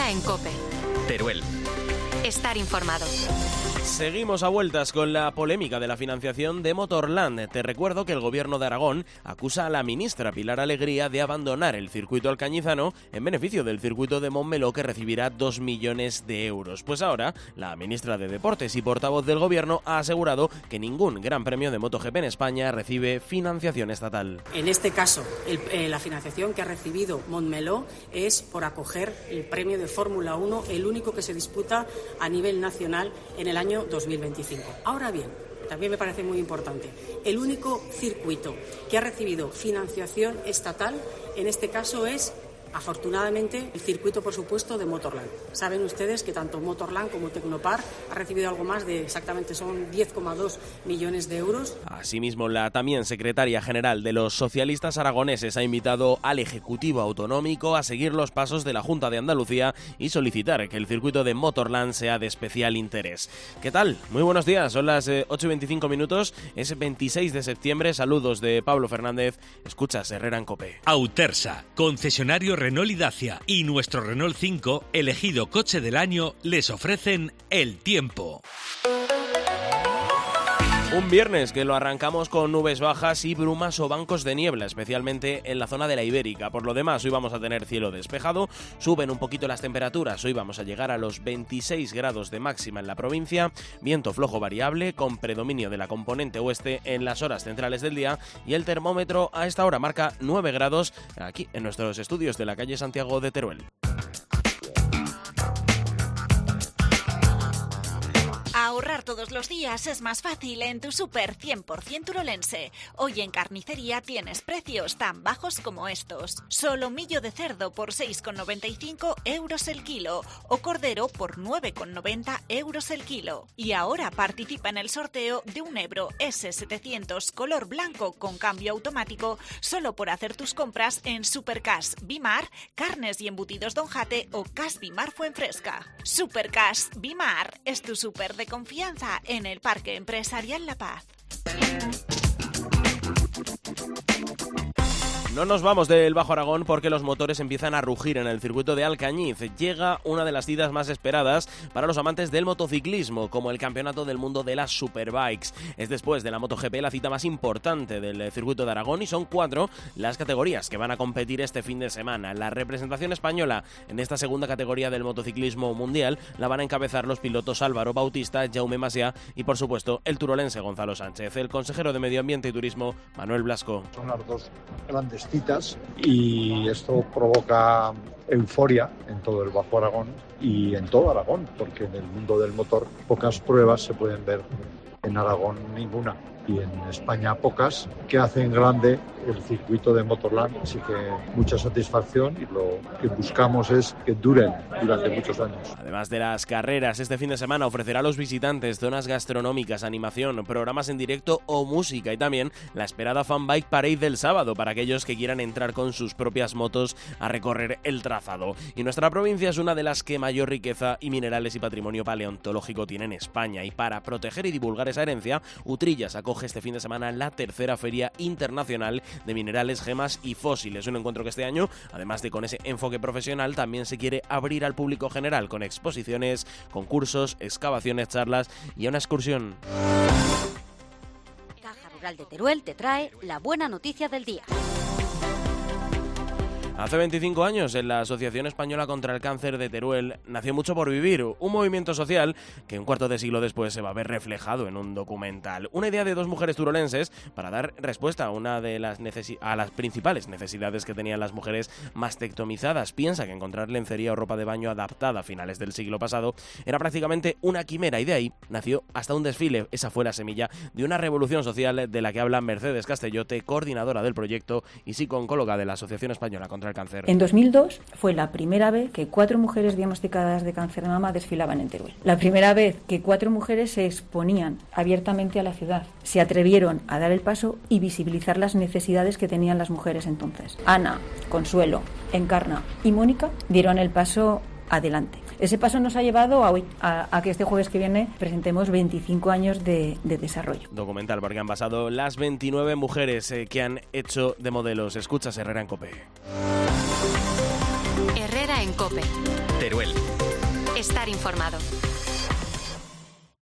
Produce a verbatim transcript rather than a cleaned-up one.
Herrera en COPE. Teruel. Estar informado. Seguimos a vueltas con la polémica de la financiación de Motorland. Te recuerdo que el gobierno de Aragón acusa a la ministra Pilar Alegría de abandonar el circuito alcañizano en beneficio del circuito de Montmeló, que recibirá dos millones de euros. Pues ahora, la ministra de Deportes y portavoz del gobierno ha asegurado que ningún Gran Premio de MotoGP en España recibe financiación estatal. En este caso, el, eh, la financiación que ha recibido Montmeló es por acoger el premio de Fórmula uno, el único que se disputa a nivel nacional en el año dos mil veinticinco. Ahora bien, también me parece muy importante, el único circuito que ha recibido financiación estatal en este caso es, afortunadamente, el circuito, por supuesto, de Motorland. Saben ustedes que tanto Motorland como Tecnopark ha recibido algo más de, exactamente son diez coma dos millones de euros. Asimismo, la también secretaria general de los socialistas aragoneses ha invitado al Ejecutivo Autonómico a seguir los pasos de la Junta de Andalucía y solicitar que el circuito de Motorland sea de especial interés. ¿Qué tal? Muy buenos días, son las eh, ocho y veinticinco minutos, es veintiséis de septiembre, saludos de Pablo Fernández, escuchas Herrera en COPE. Autersa, concesionario Renault y Dacia y nuestro Renault cinco, elegido coche del año, les ofrecen el tiempo. Un viernes que lo arrancamos con nubes bajas y brumas o bancos de niebla, especialmente en la zona de la Ibérica. Por lo demás, hoy vamos a tener cielo despejado, suben un poquito las temperaturas, hoy vamos a llegar a los veintiséis grados de máxima en la provincia, viento flojo variable con predominio de la componente oeste en las horas centrales del día y el termómetro a esta hora marca nueve grados aquí en nuestros estudios de la calle Santiago de Teruel. Ahorrar todos los días es más fácil en tu súper cien por ciento turolense. Hoy en carnicería tienes precios tan bajos como estos. Solomillo de cerdo por seis con noventa y cinco euros el kilo o cordero por nueve con noventa euros el kilo. Y ahora participa en el sorteo de un Ebro ese setecientos color blanco con cambio automático solo por hacer tus compras en Supercash Bimar, Carnes y Embutidos Don Jate o Cash Bimar Fuenfresca. Supercash Bimar es tu súper de confianza en el Parque Empresarial La Paz. No nos vamos del Bajo Aragón porque los motores empiezan a rugir en el circuito de Alcañiz. Llega una de las citas más esperadas para los amantes del motociclismo, como el Campeonato del Mundo de las Superbikes. Es después de la MotoGP la cita más importante del circuito de Aragón y son cuatro las categorías que van a competir este fin de semana. La representación española en esta segunda categoría del motociclismo mundial la van a encabezar los pilotos Álvaro Bautista, Jaume Masia y, por supuesto, el turolense Gonzalo Sánchez. El consejero de Medio Ambiente y Turismo, Manuel Blasco. Son las dos grandes citas y esto provoca euforia en todo el Bajo Aragón y en todo Aragón, porque en el mundo del motor pocas pruebas se pueden ver, en Aragón ninguna y en España pocas, que hacen grande el circuito de Motorland, así que mucha satisfacción y lo que buscamos es que duren durante muchos años. Además de las carreras, este fin de semana ofrecerá a los visitantes zonas gastronómicas, animación, programas en directo o música y también la esperada Fan Bike Parade del sábado para aquellos que quieran entrar con sus propias motos a recorrer el trazado. Y nuestra provincia es una de las que mayor riqueza y minerales y patrimonio paleontológico tiene en España y para proteger y divulgar esa herencia, Utrillas acoge este fin de semana la tercera Feria Internacional de Minerales, Gemas y Fósiles. Un encuentro que este año, además de con ese enfoque profesional, también se quiere abrir al público general con exposiciones, concursos, excavaciones, charlas y una excursión. Caja Rural de Teruel te trae la buena noticia del día. Hace veinticinco años, en la Asociación Española contra el Cáncer de Teruel, nació Mucho por Vivir, un movimiento social que un cuarto de siglo después se va a ver reflejado en un documental. Una idea de dos mujeres turolenses para dar respuesta a una de las necesi- a las principales necesidades que tenían las mujeres mastectomizadas. Piensa que encontrar lencería o ropa de baño adaptada a finales del siglo pasado era prácticamente una quimera y de ahí nació hasta un desfile. Esa fue la semilla de una revolución social de la que habla Mercedes Castellote, coordinadora del proyecto y psico-oncóloga de la Asociación Española contra el Cáncer. En dos mil dos fue la primera vez que cuatro mujeres diagnosticadas de cáncer de mama desfilaban en Teruel. La primera vez que cuatro mujeres se exponían abiertamente a la ciudad. Se atrevieron a dar el paso y visibilizar las necesidades que tenían las mujeres entonces. Ana, Consuelo, Encarna y Mónica dieron el paso adelante. Ese paso nos ha llevado a hoy, a, a que este jueves que viene presentemos veinticinco años de, de desarrollo. Documental porque han pasado las veintinueve mujeres eh, que han hecho de modelos. Escuchas Herrera en COPE. Herrera Está en COPE. Teruel. Estar informado.